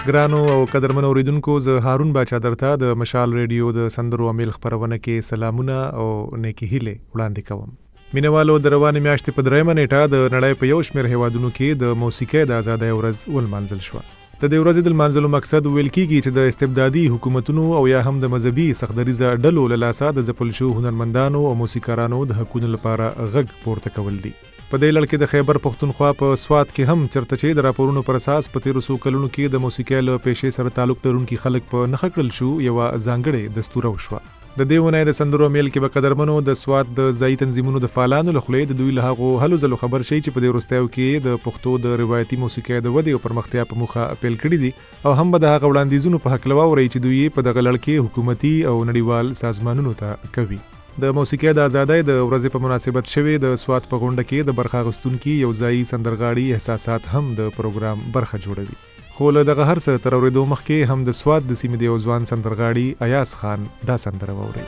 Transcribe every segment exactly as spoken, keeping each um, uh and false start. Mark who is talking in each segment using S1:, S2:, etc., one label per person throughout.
S1: ګرانو او قدرمنو اوریدونکو، زه هارون باچا درته د مشال ریډیو د سندرو امیل خبرونه کې سلامونه او نیکی هیله وړاندې کوم. مینوالو، د روانې میاشتې په دریمه نیټه د نړۍ په یو شمېر هیوادونو کې د موسیقۍ د ازادۍ ورځ ولمانځل شوه. د دې ورځې د لمانځلو مقصد ویل کېږي چې د استبدادي حکومتونو او یا هم د مذهبي سختدریزه ډلو له لاسه د ځپل شوو هنرمندانو او موسیقارانو د حقونو لپاره غږ پورته کول دي. په دې لړ کې د خیبر پښتونخوا په سوات کې هم چرته چې د راپورونو پر اساس په تیرو څو کلونو کې د موسیقۍ له پیشې سره تعلق لرونکي خلک په نښه کړل شو، یوه ځانګړې دستوره وشوه. د دې ونې د سندرو میل کې به قدرمنو د سوات د ځایي تنظیمونو د فعالانو له خولې د دوی له هغو هلو ځلو خبر شي چې په دې وروستیو کې د پښتو د روایتي موسیقۍ د ودې او پرمختیا په موخه اپیل کړي دي، او هم به د هغه وړاندیزونو په هکله واورئ چې دوی په دغه لړ کې حکومتي او نړیوال سازمانونو ته کوي. د موسیقۍ د ازادۍ د ورځې په مناسبت شوی د سوات په غونډه کې د برخه اخیستونکي یو ځایي سندرغاړي احساسات هم د پروګرام برخه جوړوي. خو له دغه هر څه تر اورېدو مخکې هم د سوات د سیمې د یو ځوان سندرغاړي ایاز خان دا سندره واورئ.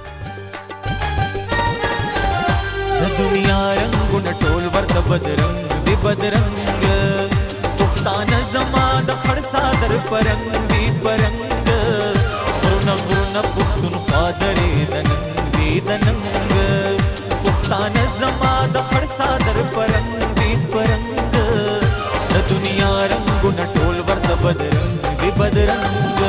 S2: د دنیا رنگونه ټول ورته بدرنګ دی بدرنګ، پښتانه زما د خړ صادر پرنګ دی پرنګ، غرونه غرونه پښتونخوا درې د ننګ دی د ننګ، پښتانه زما د خړ صادر پرنګ دی پرنګ، د دنیا رنگونه ټول ورته بدرنګ دی بدرنګ.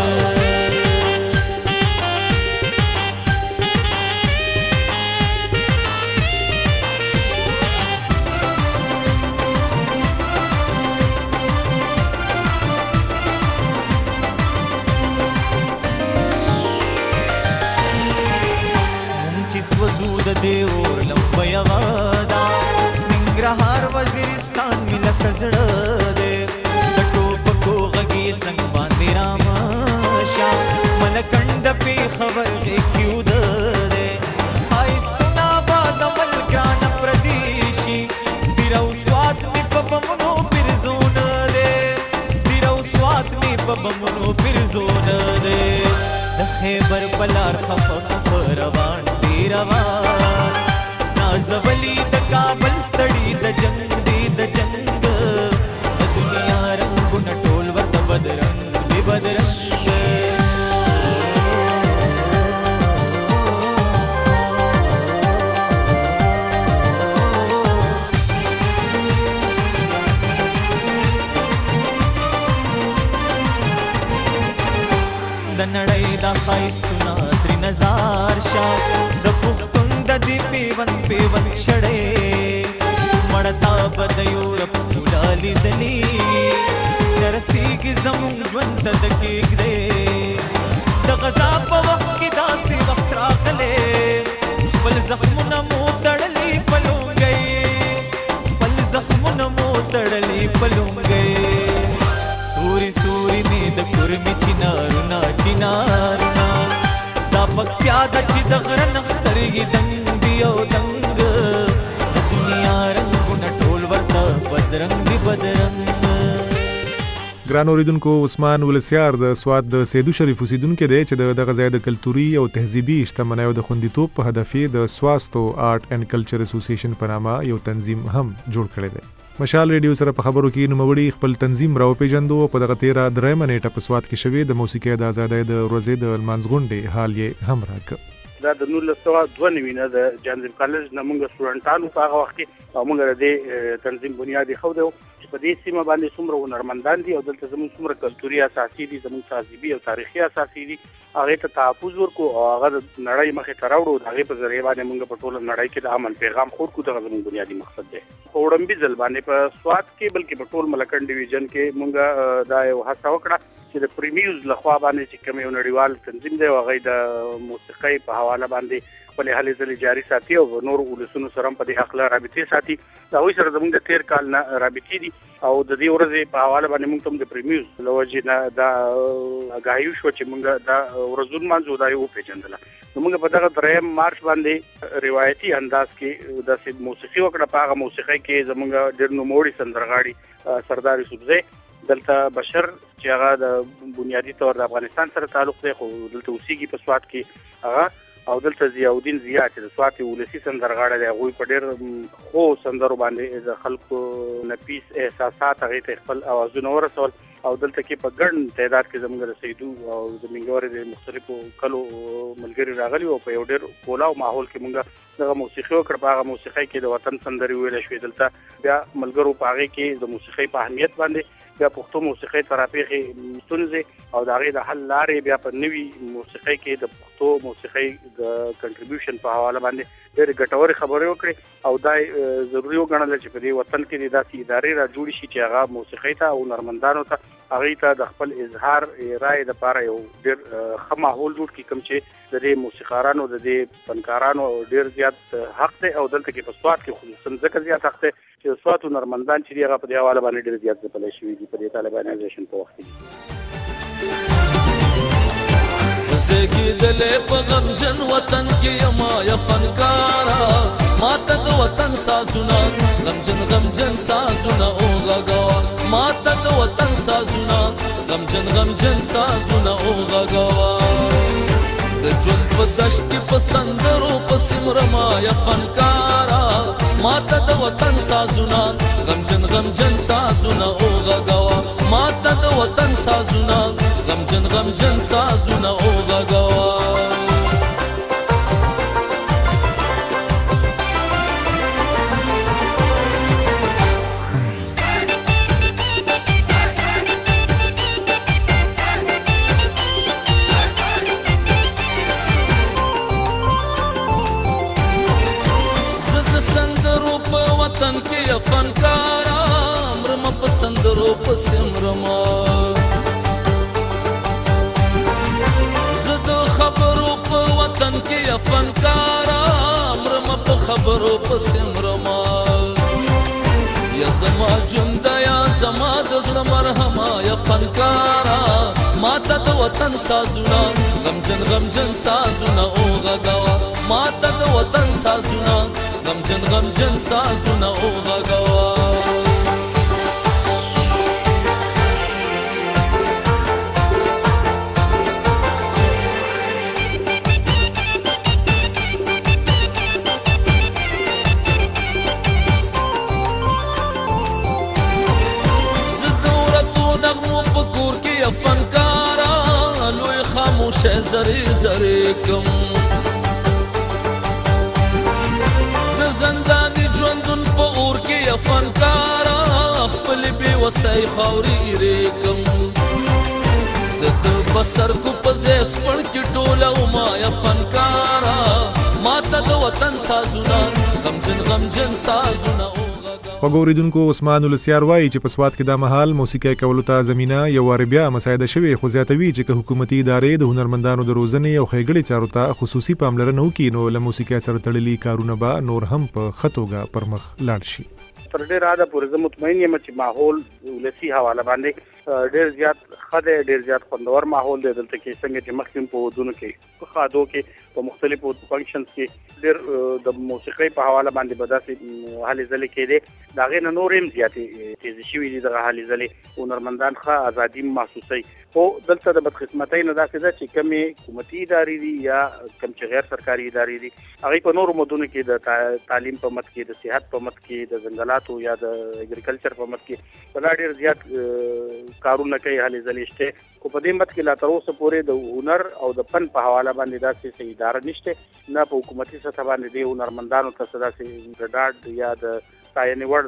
S2: وزود دیور لمبه یغادا ننګرهار وزیرستان ملت زړه دې د ټوپکو غږی څنګ باندې راماشا ملکند په خبر کې کیو دې خایستنا باد ملکان پردیشي بیرو سوات می په بمونو پرزون دې بیرو سوات می په بمونو پرزون دې د خیبر بلار خف خف روان روان نازولی د کابل ستړي د جنگ دی د جنگ، د دنیا رنگونه ټول ورته بدرنګ دی بدرنګ. د نړۍ دا ښایستونه ترې نظار شه، د پښتون د دې پیوند پیوند شړې مړتا به د یورپ ټوله لیدلي درسیږي زمونږ ژوند ته د کېږدې د غذا په وخت کې داسې وخت راغلی خپل زخمونه مو تړلي په لونګۍ خپل زخمونه مو تړلي په لونګۍ سوري سوري مې د کورمې چنارونه چنارونه دا پکتیا د چې د غره نخترګي دنګ دی او دنګ، د دنیا رنګونه ټول ورته بدرنګ دی بدرنګ.
S1: ګران اوریدونکو، عثمان ولسیار د سوات د سیدو شریف اوسیدونکی دی چې دغه ځای د کلتوري او تهذیبي شتمنیو د خوندیتوب په هدف د سواستو آرټ اینډ کلچر اسوسییشن په نامه یو تنظیم هم جوړ کړی دی. مشال ریډیو سره په خبرو کې نوموړي خپل تنظیم راوپېژندو او په دغه تیره دریمه نیټه په سوات کې شوې د موسیقۍ د ازادۍ د ورځې د لمانځ غونډې حال یې هم راکړ.
S3: دا د نولس سوه دوه نوي نه د جانزم کالج نه موږ سټوډنټانو په هغه وخت کې او موږ د دې تنظیم بنیاد ایښودی و چې په دې سیمه باندې څومره هنرمندان دي او دلته زموږ څومره کلتوري اساسي دي، زموږ تهذیبي او تاریخي اساسي دي، هغې ته تحفظ ورکړو او هغه د نړۍ مخې ته راوړو. د هغې په ذریعه باندې موږ په ټوله نړۍ کې د امن پیغام خور کړو. دغه زموږ بنیادي مقصد دی. په وړاندې ځل باندې په سوات کې بلکې په ټول ملکنډ ډیویژن کې موږ دا یو هڅه وکړه چې د پریمیوز لخوا باندې چې کوم یو نړیوال تنظیم دی هغې د موسیقۍ په حواله باندې خپلې هلې ځلې جاري ساتي او نور ولسونو سره هم په دې هکله رابطې ساتي. د هغوی سره زموږ د تېر کال نه رابطې دي او د دې ورځې په حواله باندې موږ ته هم د پریمیوز له وجې نه دا آګاهي وشوه چې موږ دا ورځ ونمانځو، دا یې وپېژندله. نو موږ په دغه دریم مارچ باندې روایتي انداز کې داسې موسیقي وکړه. په هغه موسیقۍ کې زموږ ډېر نوموړي سندرغاړي سردار یوسفزی، دلته بشر چې هغه د بنیادي طور د افغانستان سره تعلق دی خو دلته اوسېږي په سوات کې هغه، او دلته ضیاءالدین ضیا چې د سوات ولسي سندرغاړی دی، هغوی په ډېر ښو سندرو باندې د خلکو نفیس احساسات هغې ته خپل اوازونه ورسول او دلته کې په ګڼ تعداد کې زموږ د سیدو او د منګورې د مختلفو کلو ملګري راغلي او په یو ډېر کولاو ماحول کې موږ دغه موسیقي وکړه. په هغه موسیقۍ کې د وطن سندرې ویل شوې. دلته بیا ملګرو په هغې کې د موسیقۍ په اهمیت باندې بیا پښتو موسیقۍ ته راپېښې ستونزې او د هغې د حل لارې بیا په نوي موسیقۍ کې د پښتو موسیقۍ د کنټریبیوشن په حواله باندې ډېرې ګټورې خبرې وکړې او دا ضروري وګڼله چې په دې وطن کې د داسې ادارې را جوړې شي چې هغه موسیقۍ ته او هنرمندانو ته هغې ته د خپل اظهار رایې دپاره یو ډېر ښه ماحول جوړ کړي، کوم چې د دې موسیقارانو د دې فنکارانو ډېر زیات حق دی او دلته کې په سوات کې خصوصا ځکه زیات حق دی چې د سوات هنرمندان چې دي هغه په دې حواله باندې ډېر زیات ځپلی شوي دي په دې طالبانایزیشن په وخت کې.
S4: زګیدلې په غمجن وطن کې یما یا فنکارا ماته د وطن سازونه غمجن غمجن سازونه او غغوا ماته د وطن سازونه غمجن غمجن سازونه او غغوا د ژوند په دشت کې په سندرو په سمرما یا فنکارا ماته د وطن سازونه غمجن غمجن سازونه او غغوا ماته د وطن سازونه غمجن غمجن سازونه او غغوا فنکارا مرم پسندرو پسمرما زد خبرو په وطن کې فنکارا مرم په خبرو پسمرما یا زما جندا یا زما د زړه مرهما یا فنکارا ماته د وطن سازونه غمجن غمجن سازونه او غغوا ماته د وطن سازونه غمجن غمجن سازونه او غغوا زدورتو نغمو په کور کې فنکارا لوی خاموشه زری زری کم زندانی ژوندون په اور کې فنکارا خپل بې وسۍ خاورې ریکم زه د بسر کو په ځای سپړ کې ټوله وما یا فنکارا ماته د وطن سازونه غمجن غمجن سازونه
S1: خوږو اوریدونکو عثمان السیار وایي چې په سوات کې دا مهال موسیقۍ کولو ته زمینه یو وار بیا مساعده شوې، خو زیاتوي چې که حکومتي ادارې د هنرمندانو د روزنې او ښېګړې چارو ته خصوصي پاملرنه وکړي نو له موسیقۍ سره تړلي کارونه به نور هم په ښه توګه پر مخ لاړ شي.
S3: تر ډېره حده پورې زه مطمئن یم چې ماحول ولسي حواله باندې ډېر زیات ښه دی، ډېر زیات خوندور ماحول دی. دلته کې څنګه چې مخکې په ودونو کې په ښادو کې په مختلفو فنکشنز کې ډېر د موسیقۍ په حواله باندې به داسې هلې ځلې کېدې، د هغې نه نور هم زیاتې تیزې شوي دي دغه هلې ځلې. هنرمندان ښه ازادي محسوسوي، خو دلته د بدقسمتۍ نه داسې ده چې کومې حکومتي ادارې دي یا کوم چې غیر سرکاري ادارې دي هغوی په نورو مدونو کې د تعلیم په مد کې، د صحت په مد کې، د ځنګلاتو یا د اګریکلچر په مد کې په دا ډېر زیات کارونه کوي، هلې ځلې شته. خو په دې مد کې لا تر اوسه پورې د هنر او د فن په حواله باندې داسې څه اداره نشته، نه په حکومتي سطح باندې د هنرمندانو ته څه داسې د ډاډ یا د ستاینې وړ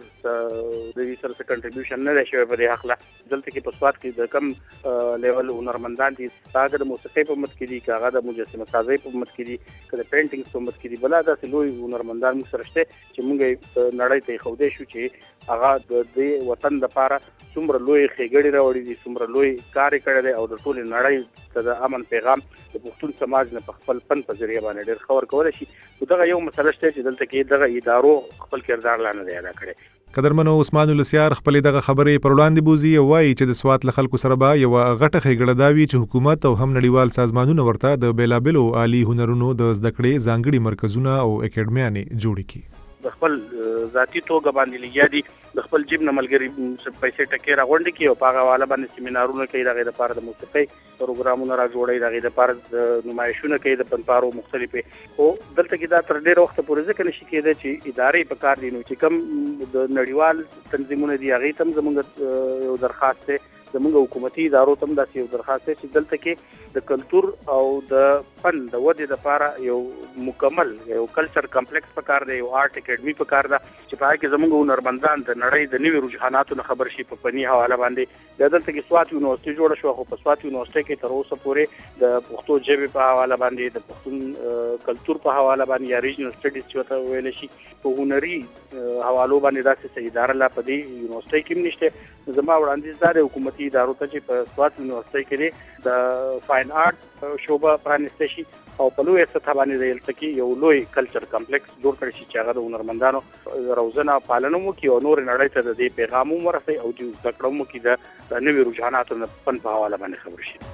S3: د دې سره څه کنټریبیوشن نه دی شوی په دې هکله. دلته کې په سوات کې د کم لیول هنرمندان دي، هغه د موسیقۍ په مد کې دي، که هغه د مجسمه سازۍ په مد کې دي، که د پینټینګز په مد کې دي، بله داسې لوی هنرمندان موږ سره شته چې موږ یې نړۍ ته ایښودی شو چې هغه د دې وطن دپاره څومره لوی ښېګړې راوړي دي، څومره لوی کار یې کړی دی او د ټولې نړۍ ته د امن پیغام د پښتون سماج نه په خپل فن په ذریعه باندې ډېر ښه ورکولی شي. خو دغه یو مسله شته چې دلته کې دغه ادارو خپل کردار لا نه دی ادا کړی.
S1: قدرمنو عثمان السیار خپلې دغه خبرې پر وړاندې بوځي او وایي چې د سوات له خلکو سره به یوه غټه ښېګړه دا وي چې حکومت او هم نړیوال سازمانونه ورته د بېلابېلو عالي هنرونو د زده کړې ځانګړي مرکزونه او اکیډمیانې جوړې کړي.
S3: د خپل ذاتي توګه باندې لګیا دي، د خپل جیب نه ملګري پیسې ټکې راغونډې کړي او په هغه حواله باندې سیمینارونه کوي، د هغې دپاره د موسیقۍ پروګرامونه را جوړوي، د هغې دپاره د نمایشونه کوي د فنپارو مختلفې. خو دلته کې دا تر ډېره وخته پورې ځکه نشي کېدی چې ادارې په کار دي، نو چې کوم د نړیوال تنظیمونه دي هغې ته هم زموږ یو درخواست دی زموږ حکومتي ادارو ته داسې یو درخواست دی چې دلته کې د کلتور او د فن د ودې لپاره یو مکمل یو کلچر کمپلیکس پکار دی، یو آرټ اکیډمي پکار ده چې په هغه کې زموږ هنرمندان د نړۍ د نوي رجحاناتو نه خبر شي په فني حواله باندې. بیا دلته کې سوات یونیورسيټي جوړه شوه، خو په سوات یونیورسيټي کې تر اوسه پورې د پښتو ژبې په حواله باندې، د پښتون کلتور په حواله باندې یا ریجنل سټډیز چې ورته ویل شي په هنري حوالو باندې داسې څه اداره لا په دې یونیورسيټي کې نشته. زما وړاندیز دا دی حکومتي ادارو ته چې په سوات یونیورسيټي کې د فاین آرټ شعبه پرانیسته شي او په لوی سطح باندې دلته کې یو لوی کلچر کمپلیکس جوړ کړي شي چې هغه د هنرمندانو روزنه پالنه وکړي او نور نړۍ ته د دې پیغام ورسوي او د زده کړو وکړي د نوي رجحاناتو نه فن په حواله باندې خبر شي.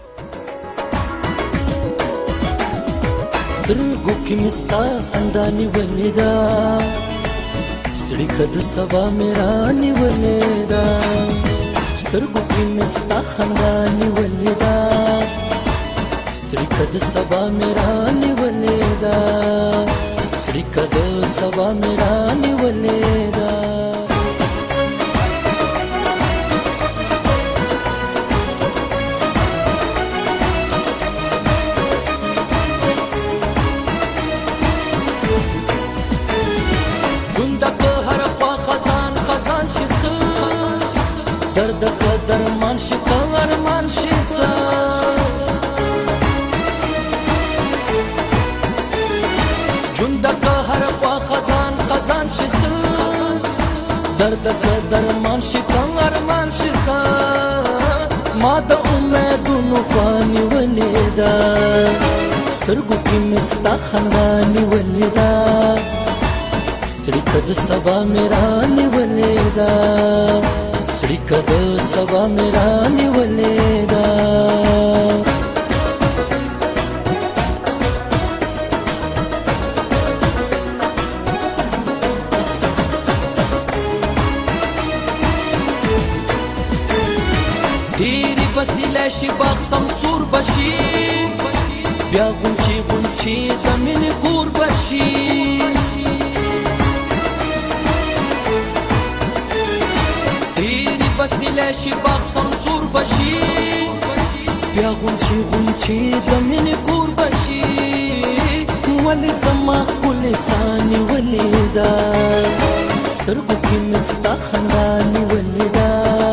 S2: سترګو کې مستا انداني ولیدا سړی کد سبا میرانی ولیدا سترګو کې مستا انداني ولیدا سړی کد سبا میرانی ولیدا سړی کد سبا میرانی ولیدا درد قدر من شي تور من شي سا جند قهر وا خزان خزان شي سا درد قدر من شي تور من شي سا ما د امیدونو فاني ولیدا سترګو کې مستا خنداني ولیدا سړی کد سبا میرانی ولیدا سړی کد سبا میرانی ولیدا تیری وسیله شي باغ سمسور بشي بیا غونچی غونچی زمین کور بشي وسیله شي باغ سمسور بشي بیا غونچی غونچی زمین کور بشي ولی زما کل سانی ولیدا سترګو کې مستا خنداني ولیدا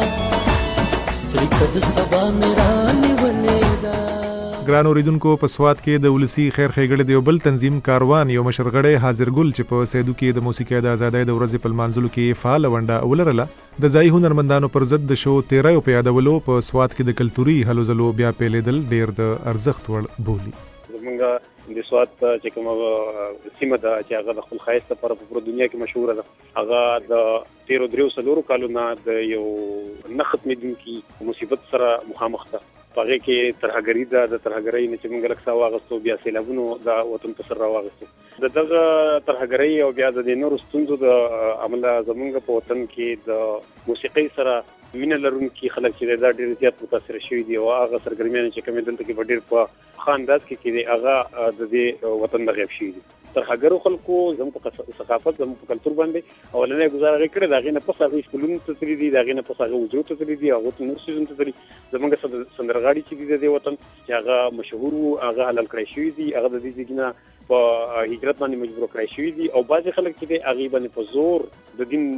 S2: سړی کد سبا میرانی ولیدا.
S1: ګران اوریدونکو په سوات کې د ولسی خیر ښېګړې د یو بل تنظیم کاروان یو مشرغړی حاضر ګل چې په سیدو کې د موسیقۍ د آزادۍ د ورځې په لمانځلو کې فعال ونډه ولرله د ځایي هنرمندانو پر ضد د شو تیرایو په یادولو په سوات کې د کلتوري هلو ځلو بیا پیلېدل ډېر د ارزښت وړ بولي.
S5: زمونږ د سوات چې کومه سیمه ده چې هغه د خپل ښایست لپاره په پوره دنیا کې مشهوره ده، هغه د تیرو دریو څلورو کالو نه د یو نه ختمېدونکي مصیبت سره مخامخ ده. په هغې کې ترهګري ده، د ترهګرۍ نه چې موږ لږ څه واغستو بیا سیلابونو د وطن په سر راواغستو. د دغه ترهګرۍ او بیا د دې نورو ستونزو د امله زمونږ په وطن کې د موسیقۍ سره مینه لرونکي خلک چې دا ډېر زیات متاثره شوي دي او هغه سرګرمیانې چې کومې دلته کې په ډېر په ښه انداز کې کې دي هغه د دې وطن نه غیب شوي دي. ترهګرو خلکو زموږ په ثقافت زموږ په کلتور باندې اولنۍ ګزاره هغې کړې، د هغې نه پس هغوی سکولونو ته تللي دي، د هغې نه پس هغه حجرو ته تللي دي، هغو ته نور څیزونو ته تللي. زموږ سندرغاړي چې دي د دې وطن چې هغه مشهور وو هغه حلال کړی شوي دي، هغه د دې ځای نه په هجرت باندې مجبور کړی شوي دي او بعضې خلک چې دی هغې باندې په زور د دین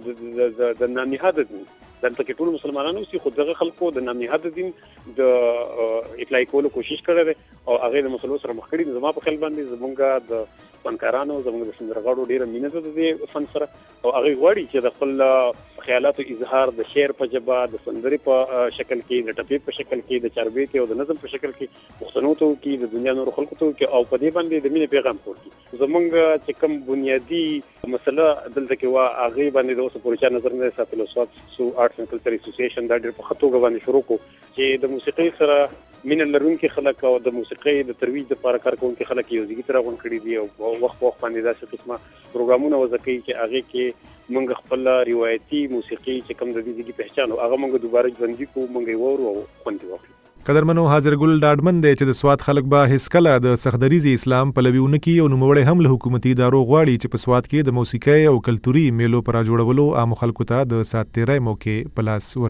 S5: او د نامنهاده دین دلته کې ټول مسلمانان اوسي، خو دغه خلکو د نامنهاده دین د اطلاع کولو کوشش کړی دی او هغې د مسلو سره مخ کړي دي. زما په خیال باندې زموږ د فنکارانو زموږ د سندرغاړو ډېره مینه ده د دې فن سره او هغوی غواړي چې د خپل خیالاتو اظهار د شعر په ژبه، د سندرې په شکل کې، د ټپې په شکل کې، د چاربیتې او د نظم په شکل کې پښتنو ته وکړي، د دنیا نورو خلکو ته وکړي او په دې باندې د مینې پیغام ورکړي. زموږ چې کوم بنیادي مسله دلته کې وه هغې باندې د اوسه پورې چا نظر نه دی ساتلی. سوات سو آرټس اینډ کلچر اسوسییشن دا ډېر په ښه توګه باندې شروع کړو چې د موسیقۍ سره مینه لرونکي خلک او د موسیقۍ د ترویج دپاره کار کوونکي خلک یو ځای ته راغونډ کړي دي او وخت په وخت باندې داسې قسمه پروګرامونه وضع کوي چې هغې کې موږ خپله روایتي موسیقي چې کوم د دې ځای پهچان او هغه موږ دوباره ژوندي کړو، موږ یې واورو او خوند یې واخلو.
S1: قدرمنو حاضر ګل ډاډمن دی چې د سوات خلک به هیڅکله د سختدریزې اسلام پلوي ونه کړي او نوموړی هم له حکومتي ادارو غواړي چې په سوات کې د موسیقۍ او کلتوري میلو په راجوړولو عامو خلکو ته د سات تیری موقع په لاس ورکړي.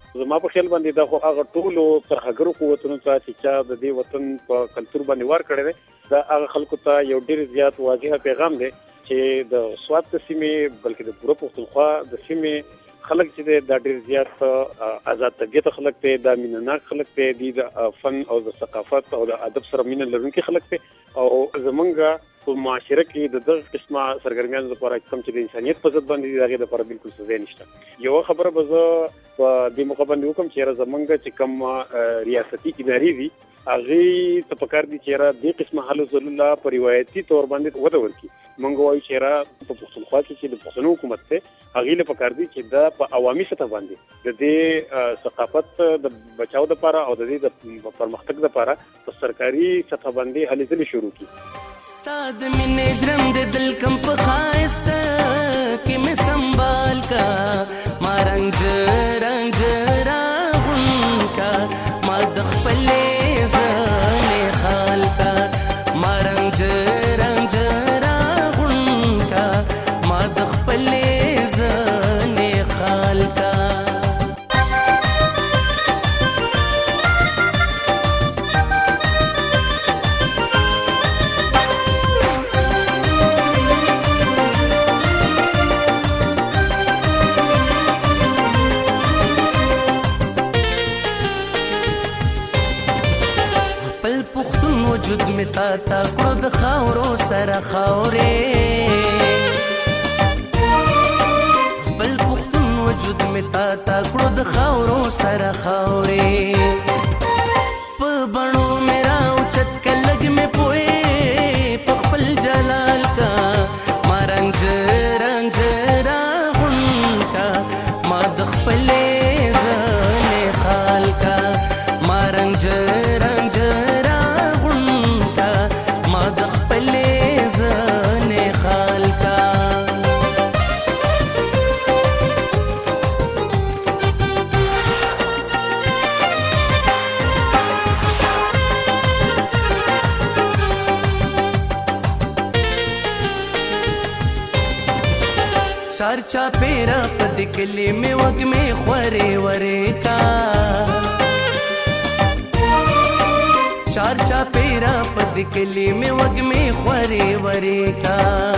S5: زما په خیال باندې دا خو هغه ټولو ترهګرو قوتونو ته چې چا د دې وطن په کلتور باندې وار کړی دی دا هغه خلکو ته یو ډېر زیات واضح پیغام دی چې د سوات د سیمې بلکې د پوره پښتونخوا د سیمې خلک چې دی دا ډېر زیات آزاد طبیعت خلک دی دا مینه‌ناک خلک دی دی د فن او د ثقافت او د ادب سره مینه لرونکي خلک دی او زمونږ په معاشره کې د دغه قسمه سرګرمیانو لپاره کوم چې د انسانیت په ضد باندې دي هغه لپاره بالکل څه ځای نشته. یو خبره به زه په دې موقع باندې وکم چې زمونږ چې کوم ریاستي ادارې دي هغه ته پکار دي چې را دې قسمه حل زلله په روایتي تور باندې وده ورکړي. مونږ وایو چې را په پښتونخوا کې چې د پښتنو حکومت ته هغه له پکار دي چې دا په عوامي سطح باندې د دې ثقافت د بچاو لپاره او د دې د پرمختګ لپاره په سرکاري سطح باندې هلې ځلې شروع کړي.
S6: استاد مینه جرم د دل کم په خایسته کې مې سنبال کا ما رنج رنج راغون کا ما د خپلې ځانې خال کا ما رنج رنج راغون کا ما د خپلې ځانې خال کا. وجود می تا تا کړو د خاورو سره خاورې خپل پښتون وجود می تا تا کړو د خاورو سره خاورې په بڼو مې راوچت که لږ مې پوهې په خپل جلال کا ما رنج رنج راغون کا ما د خپلې ځانې خال کا ما رنج رنج چار چا پیرا پد کلی میں وگ میں خورے ورے کا چار چا پیرا پد کلی میں وگ میں خورے ورے کا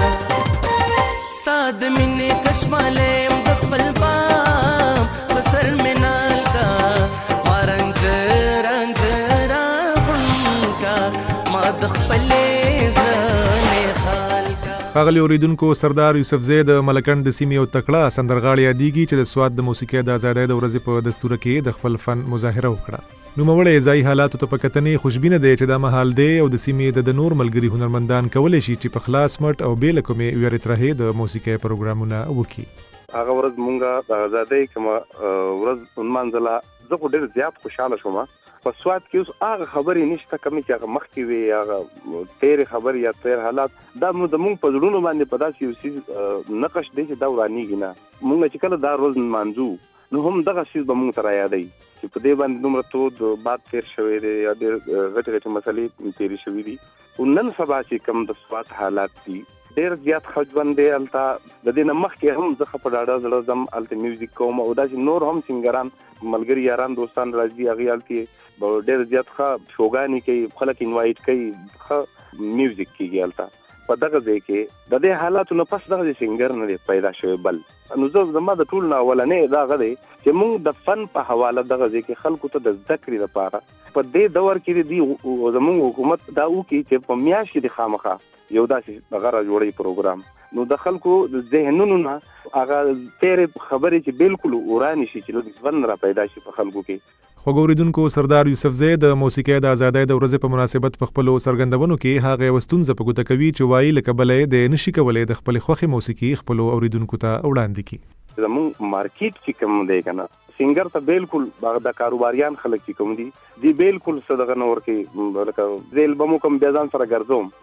S6: استاد منے کشمالے مدخل پام بسر میں نال کا ما رنج رنج راغن کا ما دخپلے زانے خال کا.
S1: ښاغلي اوریدونکو سردار یوسفزی د ملکنډ د سیمې یو تکړه سندرغاړی یادیږي چې د سوات د موسیقۍ د ازادۍ د ورځې په دستوره کې د خپل فن مظاهره وکړه. نوموړی ځایي حالاتو ته په کتنې خوشبینه دی چې دا مهال دی او د سیمې د نور ملګري هنرمندان کولی شي چې په خلاص مټ او بې له کومې ویرې ترهې د موسیقۍ پروګرامونه وکړي.
S7: هغه ورځ مونږه د ازادۍ کومه ورځ ونمانځله زه خو ډېر زیات خوشحاله شوم. په سوات کې اوس هغه خبرې نشته کمې چې هغه مخکې وي هغه تېرې خبرې یا تېر حالات دا مو زموږ په زړونو باندې په داسې یو څیز نقش دی چې دا ورانېږي نه. مونږ چې کله دا ورځ نمانځو نو هم دغه څیز به مونږ ته رایادوي چې په دې باندې دومره تود باد تېر شوی دی یا ډېر غټې غټې مسلې تېرې شوي دي. او نن سبا چې کوم د سوات حالات دي ډېر زیات ښځمن دی. هلته د دې نه مخکې هم زه ښه په ډاډه زړه ځم هلته میوزیک کوم او داسې نور هم سینګران ملګري یاران دوستان راځي هغې هلته ډېر زیات ښه شوګانې کوي خلک انوایټ کوي ښه میوزیک کېږي هلته. په دغه ځای کې د دې حالاتو نه پس دغه سینګر نه دی پیدا شوی بل نو زه زما د ټول نه اولنی دا هغه دی چې موږ د فن په حواله دغه ځای کې خلکو ته د زده کړې لپاره په دې دور کې دی زموږ حکومت دا وکړي چې په میاشت کې د خامخا یو داسې هغه را جوړوي پروګرام نو د خلکو د ذهنونو نه هغه تېرې خبرې چې بالکل ورانې شي چې لږ ژوند را پیدا شي په خلکو کې.
S1: خوږ اوریدونکو سردار یوسفزی د موسیقۍ د ازادۍ د ورځې په مناسبت په خپلو څرګندونو کې هغه یوه ستونزه په ګوته کوي چې وایي له کبله یې د نشي کولی د خپلې خوښې موسیقي خپلو اوریدونکو ته وړاندې کړي.
S7: زموږ مارکیټ چې کوم دی که نه سینګر ته بالکل د کاروباریان خلک چې کوم دي دی بالکل څه دغه نه ورکوي. لکه زه البم کوم بیا ځان سره ګرځوم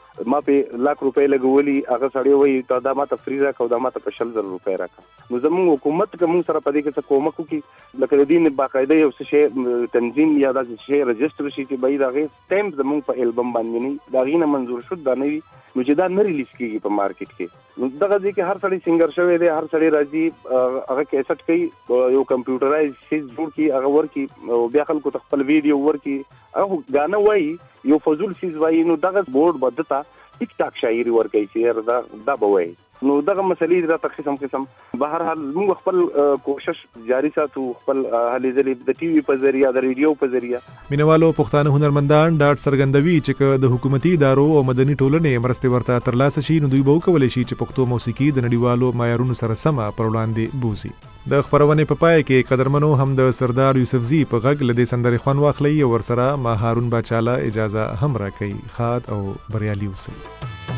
S7: ما په لاک روپۍ لګولي هغه سړی وایي تا دا ماته فری راکړه او دا ماته په شل زره روپۍ راکړه. نو زموږ حکومت که موږ سره په دې کې څه کومک وکړي لکه د دې باقاعده یو څه شی تنظیم یا داسې شی رجسټر شي چې باید هغې سټیمپ زموږ په البم باندې نه د هغې نه منظور شد دا نه وي نو چې دا نه ریلیز کېږي په مارکیټ کې. نو دغه ځای کې هر سړی سنګر شوی دی هر سړی راځي هغه کیسټ کوي یو کمپیوټرایز شي جوړ کړي هغه ورکړي او بیا خلکو ته خپل ویډیو ورکړي هغه غانه وایي یو فضول شیز وایي نو دغه بورډ به دته ټیک ټاک شاعري ورکوي چې دا دا به وایي. نو دغه مسلې راته قسم قسم به هر حال موږ خپل کوشش جاری ساتو خپل هلې ځلې د ټي وي په ذریعه د ریډیو په ذریعه.
S1: مینوالو پښتانه هنرمندان ډاډ څرګندوي چې که د حکومتي ادارو او مدني ټولنې مرستې ورته ترلاسه شي نو دوی به وکولی شي چې پښتو موسیقي د نړیوالو معیارونو سره سمه پر وړاندې بوځي. د خپرونې په پای کې قدرمنو هم د سردار یوسفزي په غږ له دې سندرې خوند واخلئ او ورسره ما هارون باچاله اجازه هم راکوي. ښاد او بریالي اوسئ.